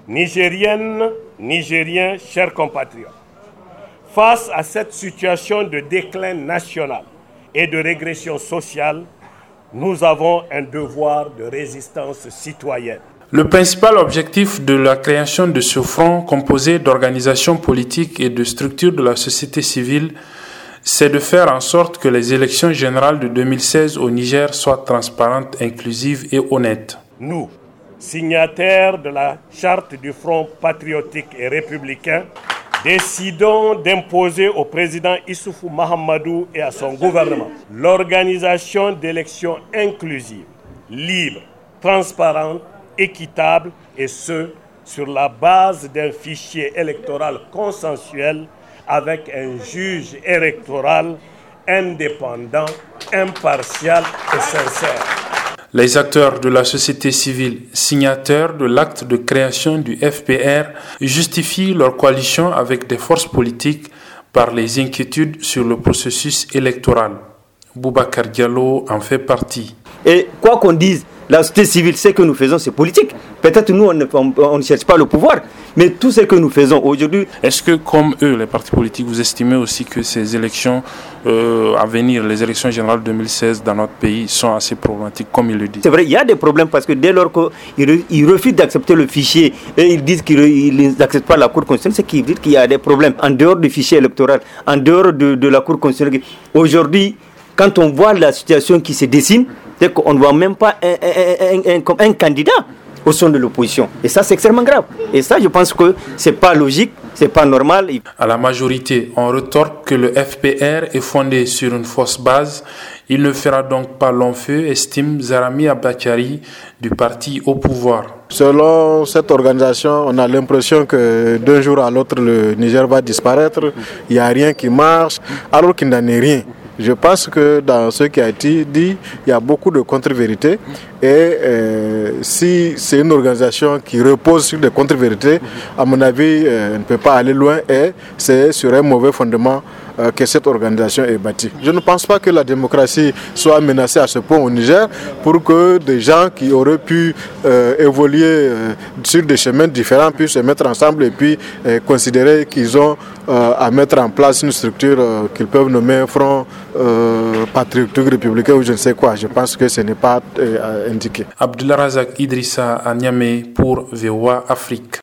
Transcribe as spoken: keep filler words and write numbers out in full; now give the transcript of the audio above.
Nigériennes, Nigériens, chers compatriotes, face à cette situation de déclin national et de régression sociale, nous avons un devoir de résistance citoyenne. Le principal objectif de la création de ce front, composé d'organisations politiques et de structures de la société civile, c'est de faire en sorte que les élections générales de deux mille seize au Niger soient transparentes, inclusives et honnêtes. Nous, signataires de la charte du Front patriotique et républicain, décidons d'imposer au président Issoufou Mahamadou et à son gouvernement l'organisation d'élections inclusives, libres, transparentes, équitables, et ce, sur la base d'un fichier électoral consensuel avec un juge électoral indépendant, impartial et sincère. Les acteurs de la société civile, signataires de l'acte de création du F P R, justifient leur coalition avec des forces politiques par les inquiétudes sur le processus électoral. Boubacar Diallo en fait partie. Et quoi qu'on dise, la société civile, ce que nous faisons, c'est politique. Peut-être nous, on ne, on, on ne cherche pas le pouvoir, mais tout ce que nous faisons aujourd'hui... Est-ce que, comme eux, les partis politiques, vous estimez aussi que ces élections euh, à venir, les élections générales deux mille seize dans notre pays, sont assez problématiques, comme ils le disent? C'est vrai, il y a des problèmes parce que dès lors qu'ils refusent d'accepter le fichier et ils disent qu'ils n'acceptent pas la Cour constitutionnelle, c'est qu'ils disent qu'il y a des problèmes en dehors du fichier électoral, en dehors de, de la Cour constitutionnelle. Aujourd'hui, quand on voit la situation qui se dessine, c'est qu'on ne voit même pas un, un, un, un, un candidat au sein de l'opposition. Et ça, c'est extrêmement grave. Et ça, je pense que ce n'est pas logique, ce n'est pas normal. À la majorité, on retorque que le F P R est fondé sur une fausse base. Il ne fera donc pas long feu, estime Zarami Abakari du parti au pouvoir. Selon cette organisation, on a l'impression que d'un jour à l'autre, le Niger va disparaître. Il n'y a rien qui marche, alors qu'il n'en est rien. Je pense que dans ce qui a été dit, il y a beaucoup de contre-vérités. Et euh, si c'est une organisation qui repose sur des contre-vérités, à mon avis, euh, elle ne peut pas aller loin et c'est sur un mauvais fondement euh, que cette organisation est bâtie. Je ne pense pas que la démocratie soit menacée à ce point au Niger pour que des gens qui auraient pu euh, évoluer euh, sur des chemins différents puissent se mettre ensemble et puis euh, considérer qu'ils ont euh, à mettre en place une structure euh, qu'ils peuvent nommer un front euh, patriotique républicain ou je ne sais quoi. Je pense que ce n'est pas euh, indiqué. Abdullah Razak Idrissa à Niamey pour V O A Afrique.